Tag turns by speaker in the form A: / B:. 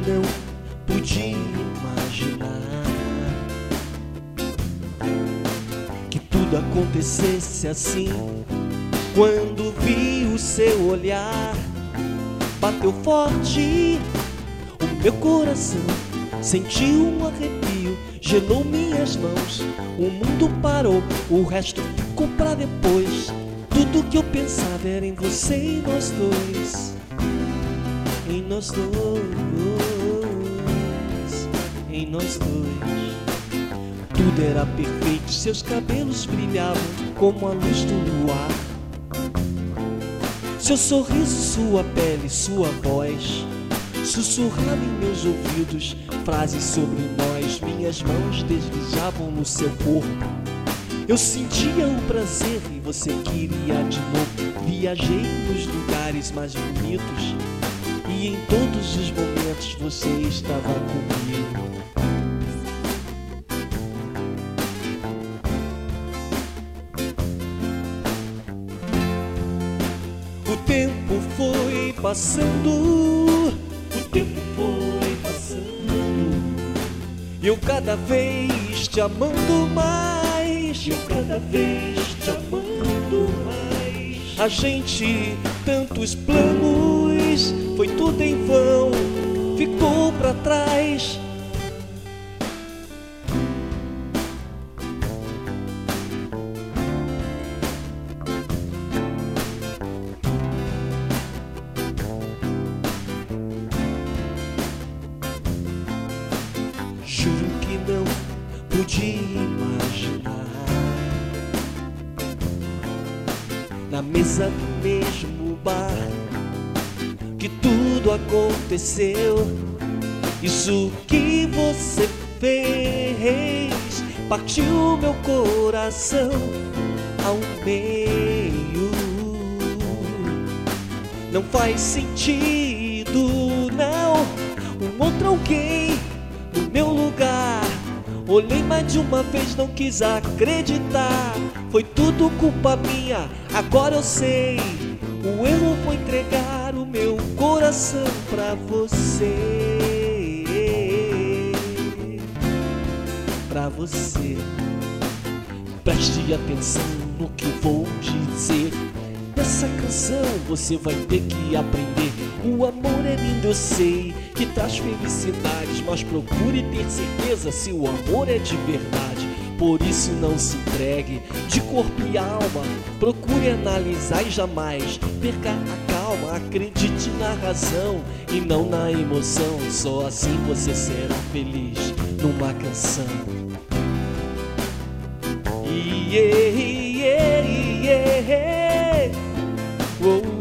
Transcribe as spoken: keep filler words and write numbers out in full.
A: não podia imaginar que tudo acontecesse assim. Quando vi o seu olhar, bateu forte o meu coração, senti um arrepio, gelou minhas mãos. O mundo parou, o resto ficou pra depois. Tudo que eu pensava era em você e nós dois, em nós dois, em nós dois. Tudo era perfeito, seus cabelos brilhavam como a luz do luar. Seu sorriso, sua pele, sua voz sussurrava em meus ouvidos frases sobre nós. Minhas mãos deslizavam no seu corpo, eu sentia o prazer e você queria de novo. Viajei nos lugares mais bonitos e em todos os momentos você estava comigo. O tempo foi passando, o tempo foi passando, eu cada vez te amando mais, eu cada vez te amando mais. A gente, tantos planos, foi tudo em vão, ficou pra trás. Juro que não podia imaginar, na mesa do mesmo bar, que tudo aconteceu. Isso que você fez partiu meu coração ao meio. Não faz sentido, não, um outro alguém no meu lugar. Olhei mais de uma vez, não quis acreditar. Foi tudo culpa minha, agora eu sei. O erro foi entregar o meu coração pra você, pra você. Preste atenção no que vou dizer. Nessa canção você vai ter que aprender. O amor é lindo, eu sei, que traz felicidades, mas procure ter certeza se o amor é de verdade. Por isso não se entregue de corpo e alma, procure analisar e jamais perca a calma. Acredite na razão e não na emoção, só assim você será feliz numa canção. Yeah, yeah, yeah. Oh.